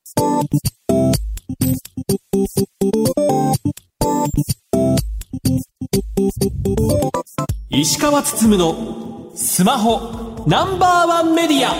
石川つつむのスマホナンバーワンメディア。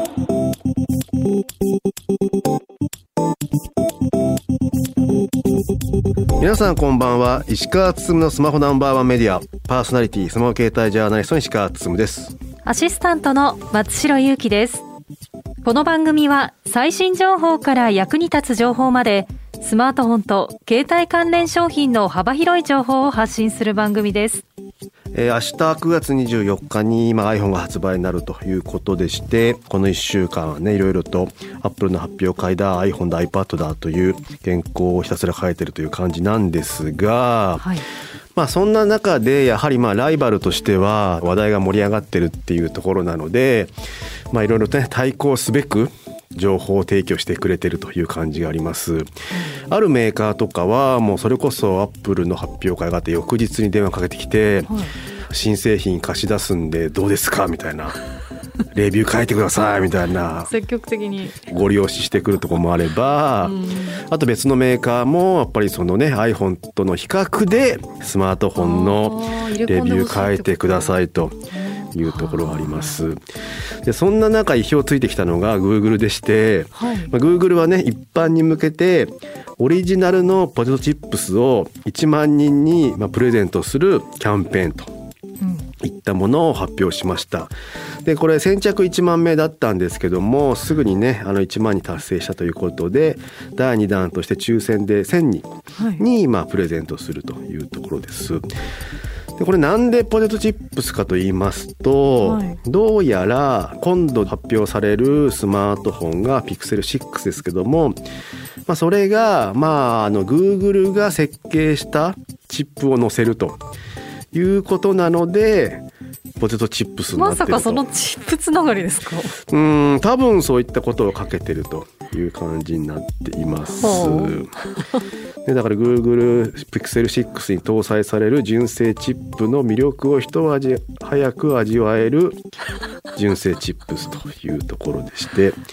皆さんこんばんは。石川つつむのスマホナンバーワンメディアパーソナリティスマホ携帯ジャーナリストの石川つつむです。 アシスタントの松代ゆうきです。この番組は最新情報から役に立つ情報までスマートフォンと携帯関連商品の幅広い情報を発信する番組です。 明日9月24日にiPhone が発売になるということでして、この1週間はね、いろいろと Apple の発表会だ iPhone だ iPad だという原稿をひたすら書いてるという感じなんですが、はい、そんな中でやはりライバルとしては話題が盛り上がってるっていうところなので、いろいろとね対抗すべく情報を提供してくれてるという感じがあります。あるメーカーとかはもうそれこそアップルの発表会があって翌日に電話かけてきて、新製品貸し出すんでどうですかみたいな、レビュー書いてくださいみたいな積極的にご利用ししてくるところもあれば、あと別のメーカーもやっぱりそのね iPhone との比較でスマートフォンのレビュー書いてくださいというところがあります。でそんな中意表をついてきたのが Google でして、Google はね一般に向けてオリジナルのポテトチップスを1万人にプレゼントするキャンペーンといったものを発表しました。でこれ先着1万名だったんですけども、すぐにね1万に達成したということで、第2弾として抽選で1000人にプレゼントするというところです。でこれなんでポテトチップスかと言いますと、どうやら今度発表されるスマートフォンが Pixel 6ですけども、それがGoogle が設計したチップを載せるということなのでポテトチップスになってると。 まさかそのチップつながりですか？ 多分そういったことをかけてるという感じになっていますでだから Google Pixel 6に搭載される純正チップの魅力を一味早く味わえる純正チップスというところでして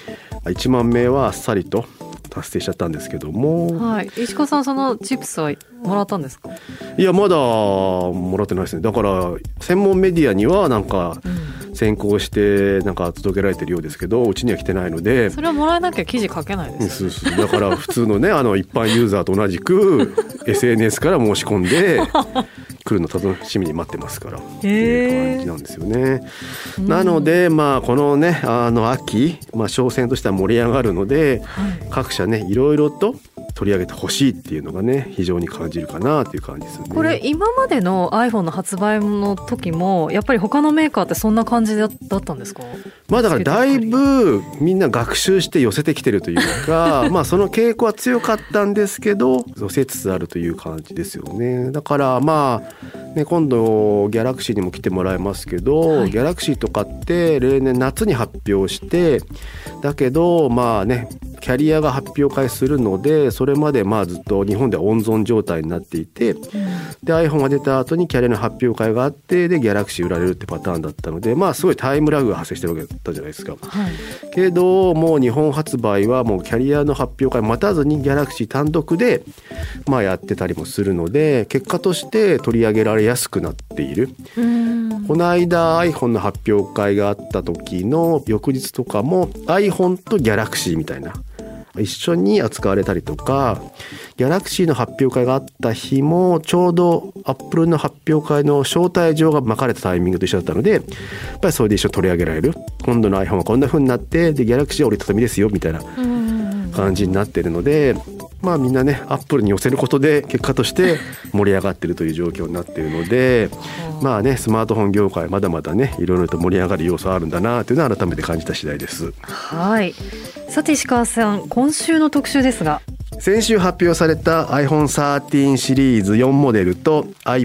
、1万名はあっさりと達成しちゃったんですけども、 石川さんそのチップスはもらったんですか？ いやまだもらってないですね。だから専門メディアには先行して届けられてるようですけど、うちには来てないので。 それはもらえなきゃ記事書けないですよね。 そうだから普通のね一般ユーザーと同じくSNS から申し込んで来るの楽しみに待ってますからっていう感じなんですよね。なのでこのね秋、商戦としては盛り上がるので、各社ねいろいろと取り上げてほしいっていうのがね非常に感じるかなという感じですね。 これ今までの iPhone の発売の時もやっぱり他のメーカーってそんな感じだったんですか？ だからだいぶみんな学習して寄せてきてるというかその傾向は強かったんですけど寄せつつあるという感じですよね。だから今度ギャラクシーにも来てもらいますけど、ギャラクシーとかって例年夏に発表して、だけどキャリアが発表会するのでそれまでずっと日本では温存状態になっていて、で iPhone が出た後にキャリアの発表会があってでギャラクシー売られるってパターンだったので、すごいタイムラグが発生してるわけだったじゃないですか。けどもう日本発売はもうキャリアの発表会待たずにギャラクシー単独でやってたりもするので、結果として取り上げられやすくなっている。この間 iPhone の発表会があった時の翌日とかも iPhone とギャラクシーみたいな一緒に扱われたりとか、ギャラクシーの発表会があった日もちょうど Apple の発表会の招待状が巻かれたタイミングと一緒だったので、やっぱりそれで一緒に取り上げられる。今度の iPhone はこんな風になってでギャラクシーは折りたたみですよみたいな感じになってるので、みんなね Apple に寄せることで結果として盛り上がってるという状況になっているのでスマートフォン業界まだまだねいろいろと盛り上がる要素あるんだなというのは改めて感じた次第です。 さて石川さん、今週の特集ですが、 先週発表された iPhone 13シリーズ4モデルと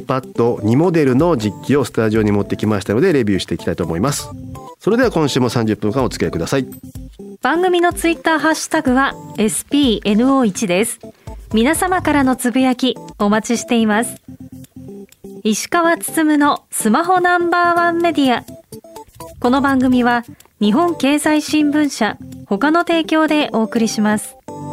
iPad2 モデルの実機をスタジオに持ってきましたのでレビューしていきたいと思います。それでは今週も30分間お付き合いください。 番組のツイッターハッシュタグは SPNO1 です。皆様からのつぶやきお待ちしています。石川つつむのスマホナンバーワンメディア。この番組は日本経済新聞社他の提供でお送りします。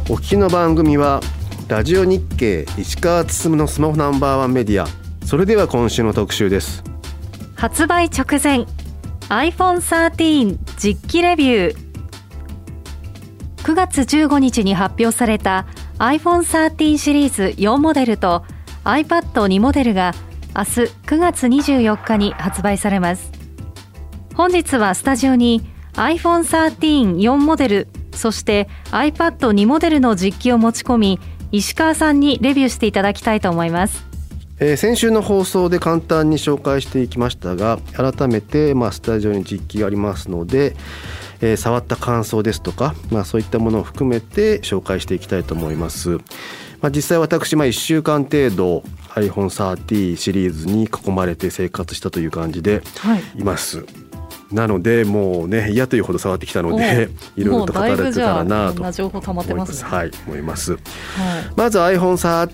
お聞きの番組はラジオ日経石川つつむのスマホナンバーワンメディア。それでは今週の特集です。 発売直前 iPhone 13実機レビュー。9月15日に発表された iPhone 13シリーズ4モデルと iPad2 モデルが明日9月24日に発売されます。本日はスタジオに iPhone 13-4モデルそして iPad2 モデルの実機を持ち込み、石川さんにレビューしていただきたいと思います。 先週の放送で簡単に紹介していきましたが、改めてスタジオに実機がありますので、触った感想ですとか、そういったものを含めて紹介していきたいと思います。実際私1週間程度 iPhone 13シリーズに囲まれて生活したという感じでいます、なのでもうね嫌というほど触ってきたのでいろいろと語れてたらなと思います。思います。まず iPhone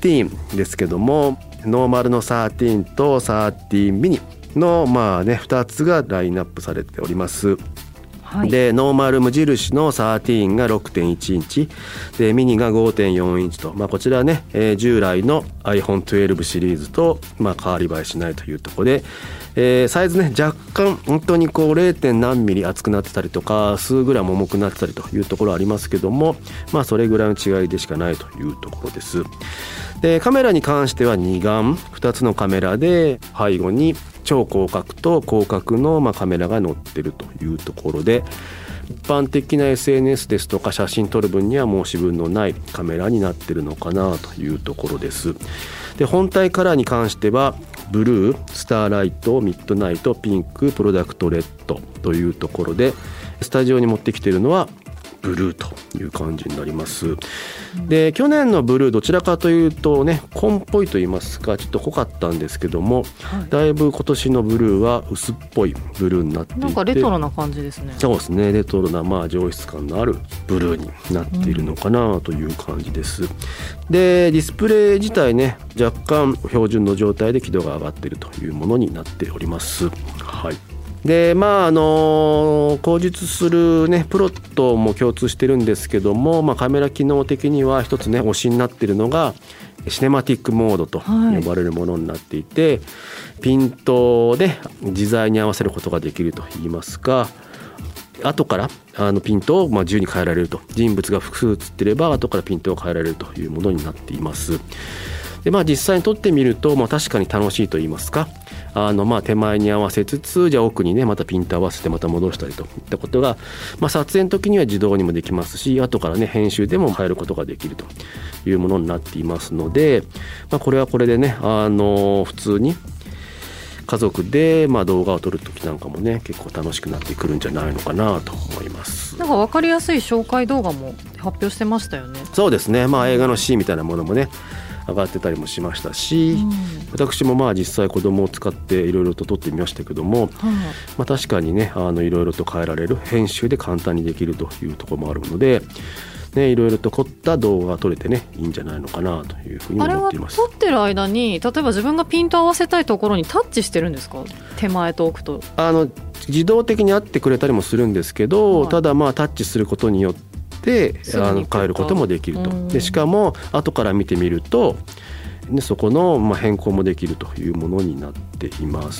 13ですけども、ノーマルの13と13ミニの2つがラインナップされております。でノーマル無印の13が 6.1 インチでミニが 5.4 インチと、こちらね、従来の iPhone12 シリーズと、変わり映えしないというところで、サイズね若干本当に0. 何ミリ厚くなってたりとか数グラム重くなってたりというところありますけども、それぐらいの違いでしかないというところです。でカメラに関しては2眼2つのカメラで背後に超広角と広角のカメラが載っているというところで、一般的な SNS ですとか写真撮る分には申し分のないカメラになっているのかなというところです。で本体カラーに関してはブルー、スターライト、ミッドナイト、ピンク、プロダクトレッドというところで、スタジオに持ってきているのはブルーという感じになります。で去年のブルーどちらかというとね紺っぽいと言いますかちょっと濃かったんですけども、だいぶ今年のブルーは薄っぽいブルーになっていて、 なんかレトロな感じですね。 そうですね、レトロな上質感のあるブルーになっているのかなという感じです。でディスプレイ自体ね若干標準の状態で輝度が上がっているというものになっております。で後述するねプロットも共通してるんですけども、カメラ機能的には一つね推しになっているのがシネマティックモードと呼ばれるものになっていて、ピントで自在に合わせることができるといいますか、後からピントを自由に変えられると、人物が複数写っていれば後からピントを変えられるというものになっています。で実際に撮ってみると、確かに楽しいと言いますか、手前に合わせつつじゃあ奥にねまたピント合わせてまた戻したりといったことが、撮影の時には自動にもできますし、後からね編集でも変えることができるというものになっていますので、これはこれでね普通に家族で動画を撮る時なんかもね結構楽しくなってくるんじゃないのかなと思います。 なんか分かりやすい紹介動画も発表してましたよね。 そうですね、映画のシーンみたいなものもね上がってたりもしましたし、私も実際子供を使っていろいろと撮ってみましたけども、確かにねいろいろと変えられる、編集で簡単にできるというところもあるので、いろいろと凝った動画が撮れてねいいんじゃないのかなというふうに思っています。 あれは撮ってる間に例えば自分がピント合わせたいところにタッチしてるんですか？手前と奥と自動的に合ってくれたりもするんですけど、ただタッチすることによって変えることもできると。でしかも後から見てみると、そこの変更もできるというものになっています。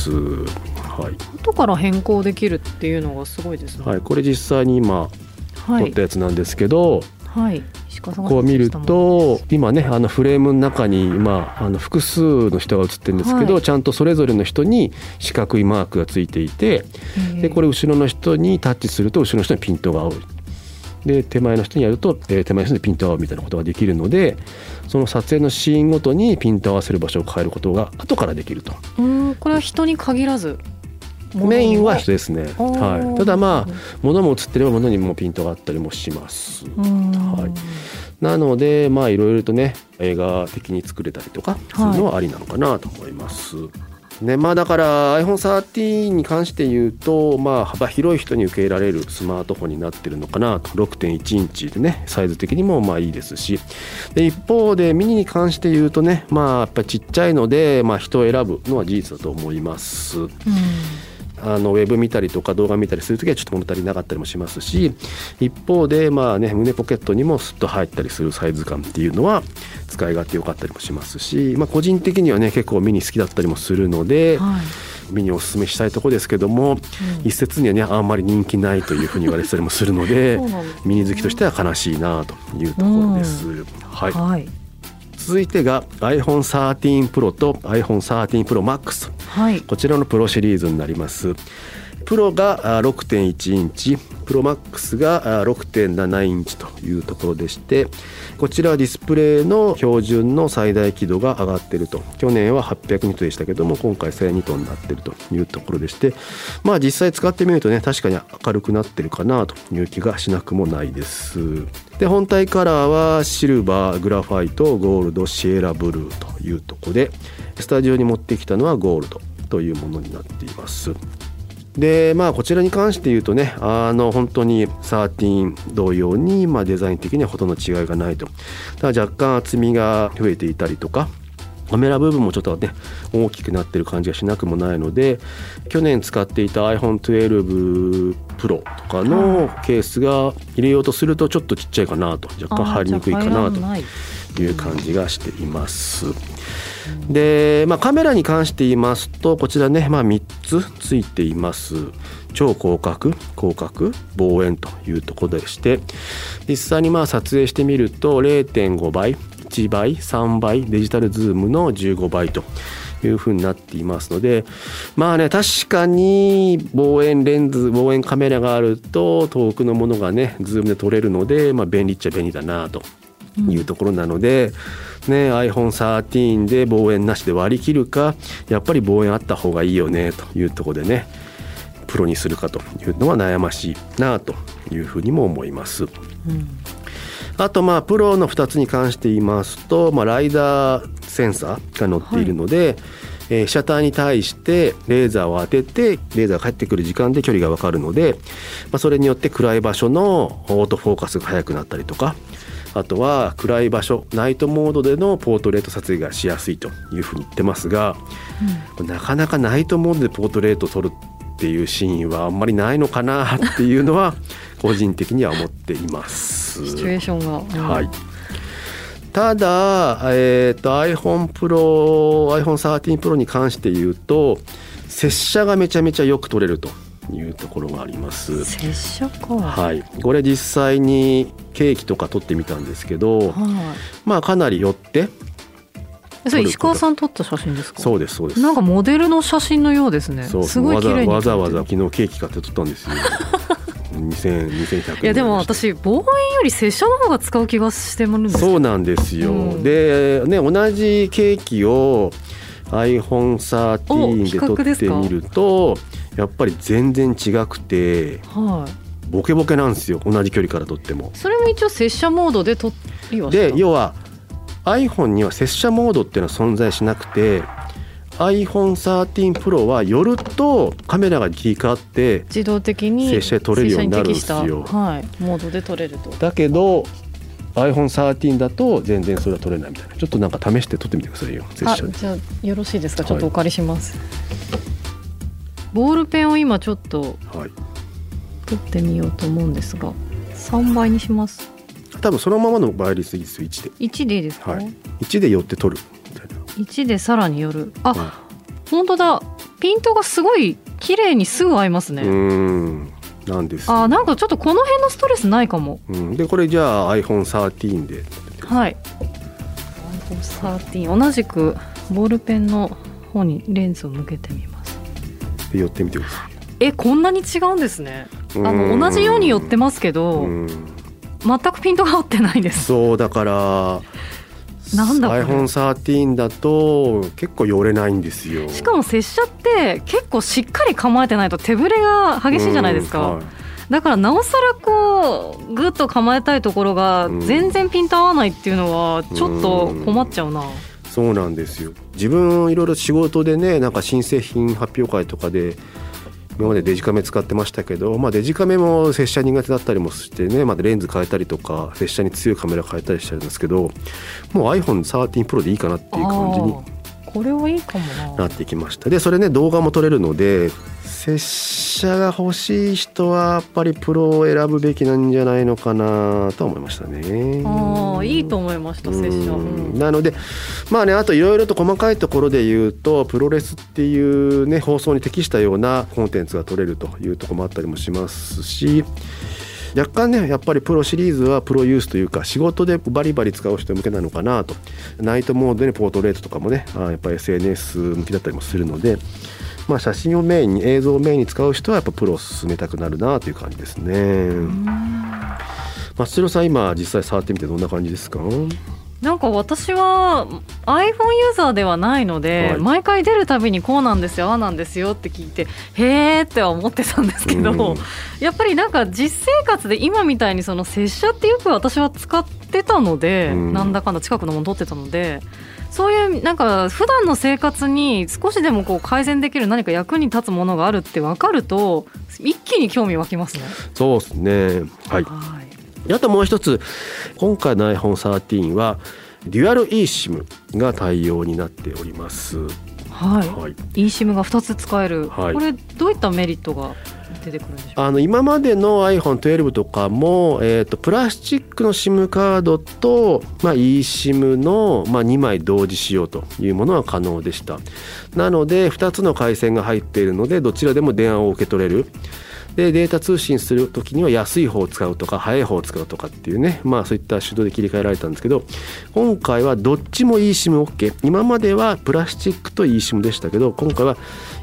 後から変更できるっていうのがすごいですね。 これ実際に今撮ったやつなんですけど、こう見ると今ねフレームの中に複数の人が写ってるんですけど、ちゃんとそれぞれの人に四角いマークがついていて、でこれ後ろの人にタッチすると後ろの人にピントが合う、で手前の人にやると手前の人にピント合うみたいなことができるので、その撮影のシーンごとにピント合わせる場所を変えることが後からできると。 これは人に限らずメインは人ですね。ただ物も映ってれば物にもピントがあったりもします。なのでいろいろとね映画的に作れたりとかするのはありなのかなと思います。だから iPhone 13に関して言うと、幅広い人に受け入れられるスマートフォンになってるのかなと。 6.1 インチでねサイズ的にもいいですし、で一方でミニに関して言うとねやっぱりちっちゃいので、人を選ぶのは事実だと思います。 ウェブ見たりとか動画見たりするときはちょっと物足りなかったりもしますし、一方で胸ポケットにもスッと入ったりするサイズ感っていうのは使い勝手良かったりもしますし、個人的にはね結構ミニ好きだったりもするので、ミニおすすめしたいところですけども、一説にはねあんまり人気ないというふうに言われてたりもするのでミニ好きとしては悲しいなというところです。続いてが iPhone 13 Pro と iPhone 13 Pro Max、こちらのプロシリーズになります。プロが 6.1 インチ、プロマックスが 6.7 インチというところでして、こちらはディスプレイの標準の最大輝度が上がっていると。去年は800ニットでしたけども、今回1000ニットになっているというところでして、実際使ってみるとね確かに明るくなってるかなという気がしなくもないです。で、本体カラーはシルバー、グラファイト、ゴールド、シエラブルーというところで、スタジオに持ってきたのはゴールドというものになっています。でこちらに関して言うとね本当に13同様にデザイン的にはほとんど違いがないと。ただ若干厚みが増えていたりとか、カメラ部分もちょっとね大きくなってる感じがしなくもないので、去年使っていた iPhone 12 Pro とかのケースが入れようとするとちょっとちっちゃいかなと、若干入りにくいかなという感じがしています。で、カメラに関して言いますとこちらね、3つついています。超広角、広角、望遠というところでして、実際に撮影してみると 0.5 倍、1倍、3倍、デジタルズームの15倍という風になっていますので、確かに望遠レンズ、望遠カメラがあると遠くのものがねズームで撮れるので、便利っちゃ便利だなというところなので、iPhone 13で望遠なしで割り切るか、やっぱり望遠あった方がいいよねというところでね、プロにするかというのは悩ましいなというふうにも思います。あとプロの2つに関して言いますと、ライダーセンサーが載っているので、シャッターに対してレーザーを当ててレーザーが返ってくる時間で距離が分かるので、それによって暗い場所のオートフォーカスが速くなったりとか、あとは暗い場所、ナイトモードでのポートレート撮影がしやすいというふうに言ってますが、なかなかナイトモードでポートレートを撮るっていうシーンはあんまりないのかなっていうのは個人的には思っていますシチュエーションが、 ただ、iPhone Pro、iPhone 13 Pro に関して言うと接写がめちゃめちゃよく撮れるというところがあります。 接写か、 これ実際にケーキとか撮ってみたんですけど、かなり寄ってそれ石川さん撮った写真ですか？ そうですそうです。 なんかモデルの写真のようですね。すごい綺麗にわざわざ昨日ケーキ買って撮ったんですよ2100円。 いやでも私望遠より接写の方が使う気がしてるんです。 そうなんですよ、でね、同じケーキを iPhone 13で撮ってみるとやっぱり全然違くて、ボケボケなんですよ、同じ距離から撮っても。それも一応接写モードで撮りはした。で要は iPhone には接写モードっていうのは存在しなくて、 iPhone 13 Pro は寄るとカメラが切り替わって自動的に接写で撮れるようになるんですよ、 モードで撮れると。 だけど iPhone 13だと全然それは撮れないみたいな。ちょっとなんか試して撮ってみてくださいよ、接写で。 じゃあよろしいですか？ちょっとお借りします、ボールペンを今ちょっと撮ってみようと思うんですが、3倍にします。 多分そのままの倍率いいですよ。 1でいいですか？ 1で寄って撮るみたいな。 1でさらに寄る。本当だ、ピントがすごい綺麗にすぐ合いますね。 なんです。 なんかちょっとこの辺のストレスないかも。 でこれじゃあ iPhone 13で。iPhone 13同じくボールペンの方にレンズを向けてみます。 で寄ってみてください。 こんなに違うんですね。同じように寄ってますけど全くピントが合ってないです。 そうだからなんだ iPhone 13だと結構寄れないんですよ。 しかも接写って結構しっかり構えてないと手ぶれが激しいじゃないですか、だからなおさらこうグッと構えたいところが全然ピント合わないっていうのはちょっと困っちゃうな。 そうなんですよ。自分いろいろ仕事でね、なんか新製品発表会とかで今までデジカメ使ってましたけど、デジカメも接写苦手だったりもしてね、レンズ変えたりとか接写に強いカメラ変えたりしてるんですけど、もう iPhone 13 Pro でいいかなっていう感じにこれはいいかもなってきました。でそれね動画も撮れるので拙者が欲しい人はやっぱりプロを選ぶべきなんじゃないのかなと思いましたね。 いいと思いました拙者、 なのでまあね、あといろいろと細かいところで言うとプロレスっていうね放送に適したようなコンテンツが取れるというところもあったりもしますし、若干ねやっぱりプロシリーズはプロユースというか仕事でバリバリ使う人向けなのかなと。ナイトモードで、ね、ポートレートとかもねやっぱり SNS 向きだったりもするので、まあ、写真をメインに映像をメインに使う人はやっぱプロを進めたくなるなという感じですね。松代さん今実際触ってみてどんな感じですか？ なんか私は iPhone ユーザーではないので、はい、毎回出るたびにこうなんですよああなんですよって聞いてへーっては思ってたんですけど、やっぱりなんか実生活で今みたいにその拙者ってよく私は使ってたので、なんだかんだ近くのもの撮ってたので、そういうなんか普段の生活に少しでもこう改善できる何か役に立つものがあるって分かると一気に興味湧きますね。 そうですね、はい、あともう一つ今回の iPhone13 はデュアル eSIM が対応になっております。eSIM が2つ使える、これどういったメリットが出てくるんでしょうか？ 今までの iPhone12 とかも、プラスチックの SIM カードと、eSIM の、2枚同時使用というものは可能でした。なので2つの回線が入っているのでどちらでも電話を受け取れる。でデータ通信するときには安い方を使うとか早い方を使うとかっていうね、そういった手動で切り替えられたんですけど、今回はどっちも eSIM OK。 今まではプラスチックと eSIM でしたけど、今回は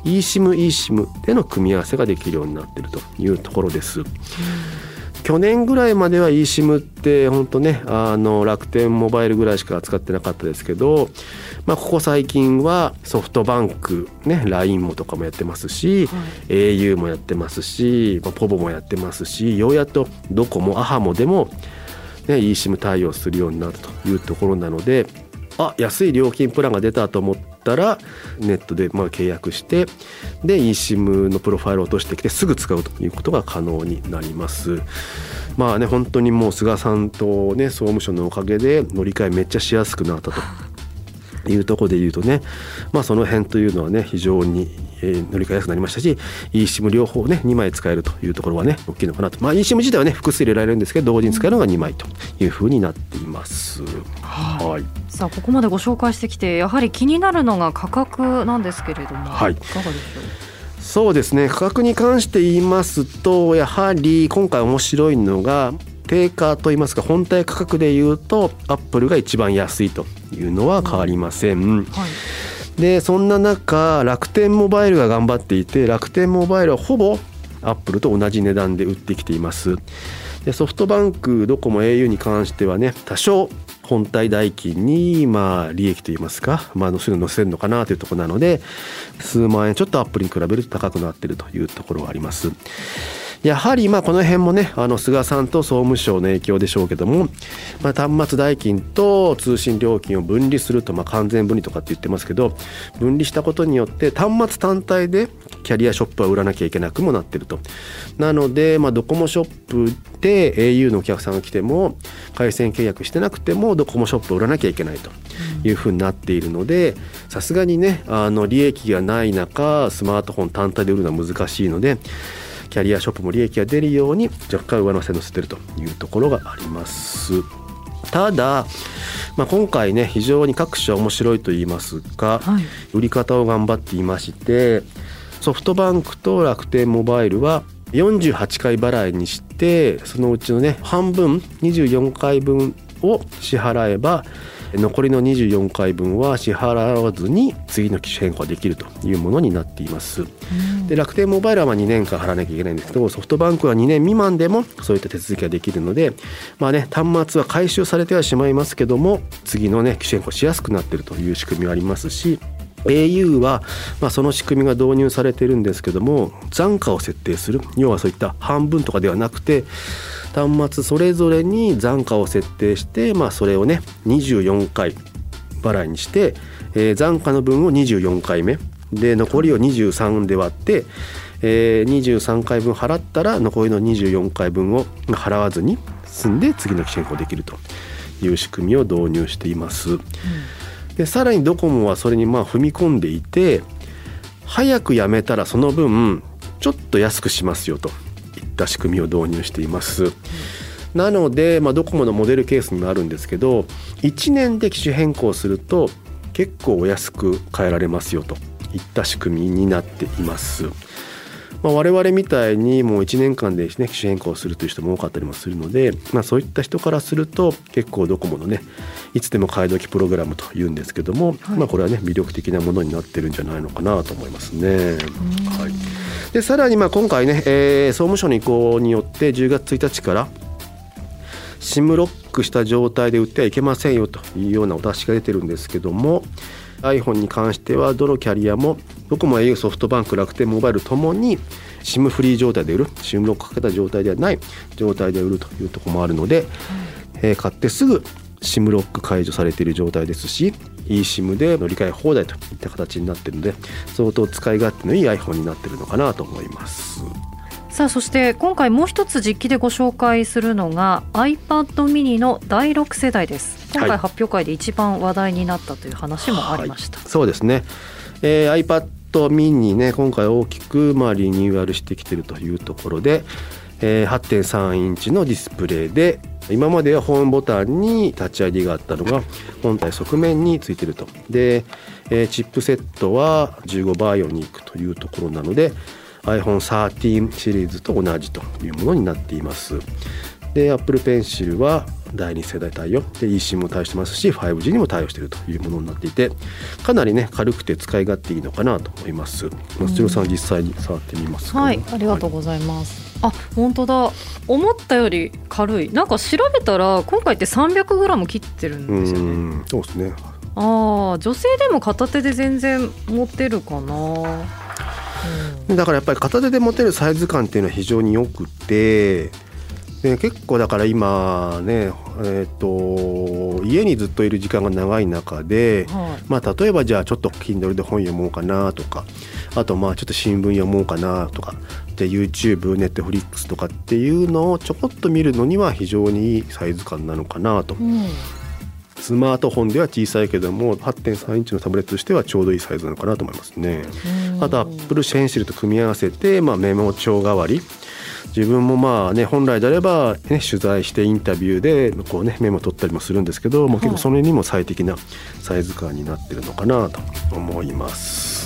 eSIM での組み合わせができるようになっているというところです。去年ぐらいまでは eSIM って本当ね楽天モバイルぐらいしか扱ってなかったですけど、ここ最近はソフトバンク、ね、LINE もとかもやってますし、au もやってますし、ポボもやってますし、ようやっとドコモアハモでも、ね、eSIM 対応するようになったというところなので、安い料金プランが出たと思ったらネットで契約してで eSIM のプロファイルを落としてきてすぐ使うということが可能になります。本当にもう菅さんと、ね、総務省のおかげで乗り換えめっちゃしやすくなったというところで言うとね、その辺というのはね非常に乗り換えやすくなりましたし、 eSIM 両方ね2枚使えるというところはね大きいのかなと。eSIM 自体はね複数入れられるんですけど同時に使えるのが2枚というふうになっています。さあここまでご紹介してきてやはり気になるのが価格なんですけれども、いかがでしょう？ そうですね、価格に関して言いますとやはり今回面白いのが定価といいますか本体価格でいうとアップルが一番安いというのは変わりません。でそんな中楽天モバイルが頑張っていて、楽天モバイルはほぼアップルと同じ値段で売ってきています。でソフトバンクドコモ au に関してはね多少本体代金に利益といいますかそういうの載せるのかなというところなので数万円ちょっとアップルに比べると高くなっているというところがあります。やはりこの辺もね菅さんと総務省の影響でしょうけども、端末代金と通信料金を分離すると完全分離とかって言ってますけど、分離したことによって端末単体でキャリアショップは売らなきゃいけなくもなっていると。なのでドコモショップで au のお客さんが来ても回線契約してなくてもドコモショップを売らなきゃいけないというふうになっているので、さすがにね利益がない中スマートフォン単体で売るのは難しいのでキャリアショップも利益が出るように若干上乗せ乗せてるというところがあります。ただ、今回ね非常に各社面白いと言いますか、売り方を頑張っていまして、ソフトバンクと楽天モバイルは48回払いにしてそのうちのね半分24回分を支払えば残りの24回分は支払わずに次の機種変更ができるというものになっています。で楽天モバイルは2年間払わなきゃいけないんですけど、ソフトバンクは2年未満でもそういった手続きができるので、端末は回収されてはしまいますけども次のね機種変更しやすくなっているという仕組みがありますし、au はその仕組みが導入されているんですけども残価を設定する、要はそういった半分とかではなくて端末それぞれに残価を設定して、それをね24回払いにして、残価の分を24回目で残りを23で割って、23回分払ったら残りの24回分を払わずに済んで次の機種変更できるという仕組みを導入しています。でさらにドコモはそれに踏み込んでいて、早くやめたらその分ちょっと安くしますよといった仕組みを導入しています。なので、ドコモのモデルケースにもあるんですけど、1年で機種変更すると結構お安く変えられますよといった仕組みになっています。我々みたいにもう1年間で、機種変更するという人も多かったりもするので、そういった人からすると結構ドコモのね、いつでも買い時プログラムというんですけども、これはね魅力的なものになってるんじゃないのかなと思いますね。でさらに今回ね、総務省の意向によって10月1日からSIM ロックした状態で売ってはいけませんよというようなお達しが出てるんですけども、 iPhone に関してはどのキャリアもドコモ、au、ソフトバンク、楽天モバイルともに SIM フリー状態で売る、 SIM ロックかけた状態ではない状態で売るというところもあるので、買ってすぐ SIM ロック解除されている状態ですし、 eSIM で乗り換え放題といった形になっているので、相当使い勝手のいい iPhone になっているのかなと思います。 さあ、そして今回もう一つ実機でご紹介するのが iPad mini の第6世代です。今回発表会で一番話題になったという話もありました。 そうですね、iPad mini ね、今回大きくリニューアルしてきているというところで、8.3 インチのディスプレイで、今まではホームボタンにタッチ ID があったのが本体側面についていると。で、チップセットは15バイオニックというところなので iPhone 13シリーズと同じというものになっています。で Apple Pencil は第2世代対応で eSIM も対応してますし 5G にも対応しているというものになっていて、かなりね軽くて使い勝手いいのかなと思います。松代さん実際に触ってみますか？ はい、ありがとうございます。本当だ、思ったより軽い。なんか調べたら今回って 300g 切ってるんですよね。 そうですね。 女性でも片手で全然持てるかな。 だからやっぱり片手で持てるサイズ感っていうのは非常によくて、で結構だから今ね、家にずっといる時間が長い中で、例えばじゃあちょっと Kindle で本読もうかなとか、あとちょっと新聞読もうかなとかで YouTube、Netflix とかっていうのをちょこっと見るのには非常にいいサイズ感なのかなと、スマートフォンでは小さいけども 8.3 インチのタブレットとしてはちょうどいいサイズなのかなと思いますね。あと Apple Pencil と組み合わせて、メモ帳代わり、自分も本来であれば、取材してインタビューでメモ取ったりもするんですけど、結構それにも最適なサイズ感になってるのかなと思います。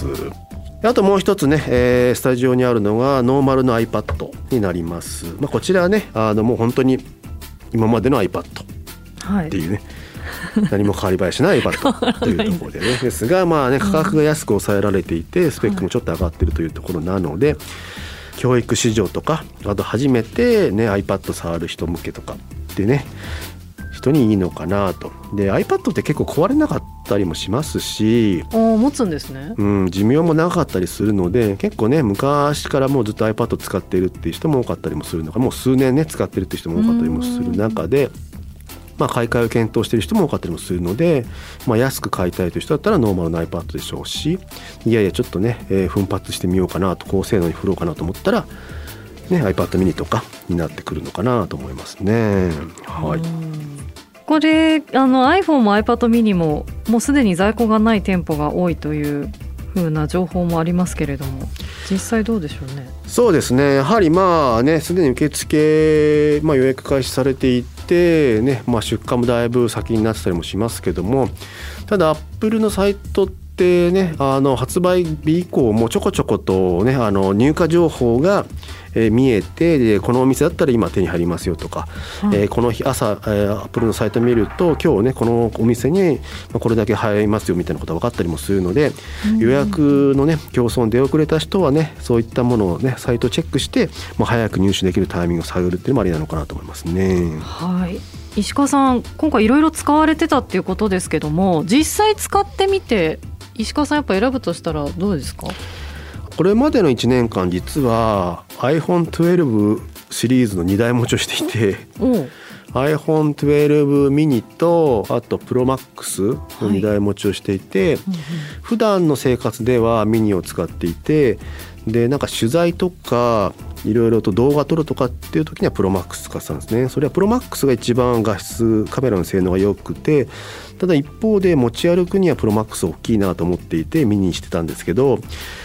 あともう一つね、スタジオにあるのがノーマルの iPad になります。こちらはねもう本当に今までの iPad っていうね、何も変わり映えしない iPad というところでねですが価格が安く抑えられていてスペックもちょっと上がっているというところなので、教育市場とかあと初めてね iPad 触る人向けとかってね人にいいのかなと。で iPad って結構壊れなかったりもしますし、 持つんですね。 寿命も長かったりするので、結構ね昔からもうずっと iPad 使っているっていう人も多かったりもするのか、もう数年ね使ってるっていう人も多かったりもする中で、買い替えを検討している人も多かったりもするので、安く買いたいという人だったらノーマルの iPad でしょうし、いやいやちょっとね、奮発してみようかなと、高性能に振ろうかなと思ったら、iPad mini とかになってくるのかなと思いますね。 これiPhone も iPad mini ももうすでに在庫がない店舗が多いという風な情報もありますけれども、実際どうでしょうね。 そうですね、やはりすでに受付、予約開始されていて、出荷もだいぶ先になってたりもしますけども、ただ Apple のサイトってね発売日以降もちょこちょことね入荷情報が見えて、でこのお店だったら今手に入りますよとか、この日朝Apple のサイト見ると今日ねこのお店にこれだけ入りますよみたいなことが分かったりもするので、予約のね競争に出遅れた人はねそういったものをねサイトチェックして早く入手できるタイミングを探るっていうのもありなのかなと思いますね。 石川さん、今回いろいろ使われてたっていうことですけども、実際使ってみて石川さんやっぱ選ぶとしたらどうですか？ これまでの1年間実は iPhone12 シリーズの2台持ちをしていて、iPhone12 mini とあと ProMax の2台持ちをしていて、普段の生活ではミニを使っていて、で取材とかいろいろと動画撮るとかっていう時には ProMax 使ってたんですね。それは ProMax が一番画質カメラの性能が良くて、ただ一方で持ち歩くには ProMax 大きいなと思っていてミニにしてたんですけど、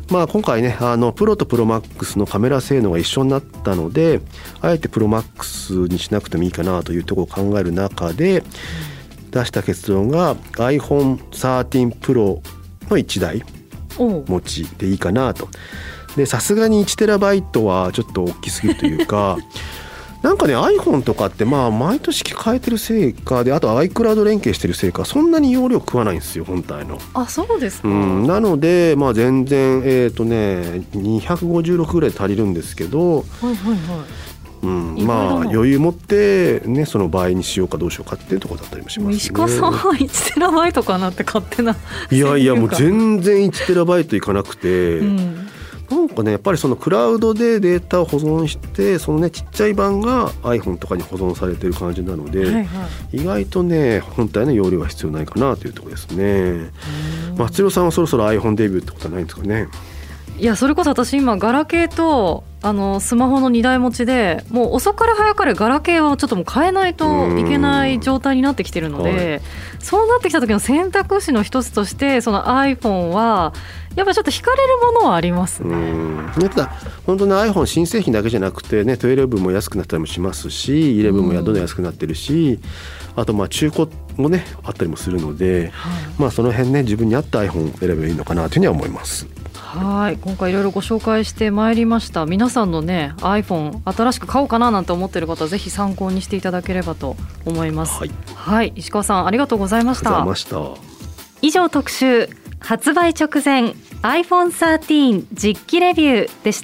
まあ、今回ねプロとプロマックスのカメラ性能が一緒になったので、あえてプロマックスにしなくてもいいかなというところを考える中で出した結論が iPhone 13 Pro の1台持ちでいいかなと。でさすがに 1TB はちょっと大きすぎるというかなんかね iPhone とかってまあ毎年変えてるせいかで、あと iCloud 連携してるせいかそんなに容量食わないんですよ本体の。 あ、そうですか。 なのでまあ全然256ぐらい足りるんですけど、まあ余裕持ってねその倍にしようかどうしようかっていうところだったりもしますね。 石川さんは 1TB かなって勝手な。 いやいやもう全然 1TB いかなくて、なんかねやっぱりそのクラウドでデータを保存してそのねちっちゃい版が iPhone とかに保存されてる感じなので、意外とね本体の容量は必要ないかなというところですね。松代さんはそろそろ iPhone デビューってことはないんですかね。 いやそれこそ私今ガラケーとスマホの2台持ちで、もう遅かれ早かれガラケーはちょっともう変えないといけない状態になってきてるので、そうなってきた時の選択肢の一つとしてその iPhone はやっぱちょっと惹かれるものはありますね。 ただ本当に iPhone 新製品だけじゃなくてね12も安くなったりもしますし、11もどんどん安くなってるし、あとまあ中古もねあったりもするので、まあその辺ね自分に合った iPhone を選べばいいのかなというふうには思います。 はい、今回いろいろご紹介してまいりました。皆さんのね iPhone 新しく買おうかななんて思っている方はぜひ参考にしていただければと思います。はい、石川さんありがとうございました。以上特集発売直前 iPhone 13実機レビューでした。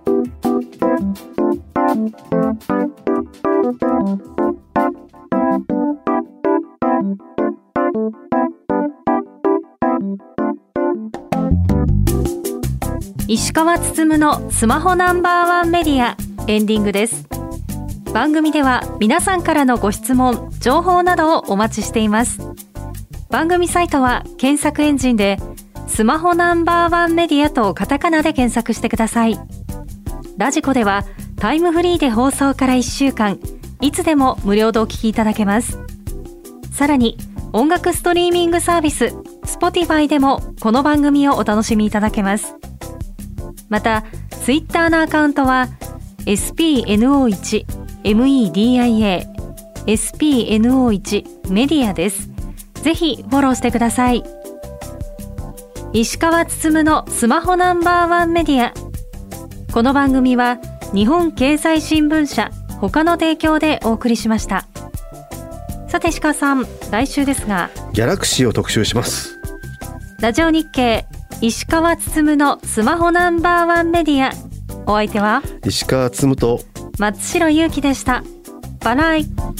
石川つつむのスマホナンバーワンメディアエンディングです。番組では皆さんからのご質問情報などをお待ちしています。番組サイトは検索エンジンでスマホナンバーワンメディアとカタカナで検索してください。ラジコではタイムフリーで放送から1週間いつでも無料でお聞きいただけます。さらに音楽ストリーミングサービス Spotify でもこの番組をお楽しみいただけます。またツイッターのアカウントは SPNO1 MEDIA SPNO1 メディアです。ぜひフォローしてください。石川つつむのスマホナンバーワンメディア。この番組は日本経済新聞社他の提供でお送りしました。さて石川さん、来週ですがギャラクシーを特集します。 ラジオ日経石川つつむのスマホナンバーワンメディア。お相手は石川つつむと松代ゆうきでした。バイバイ。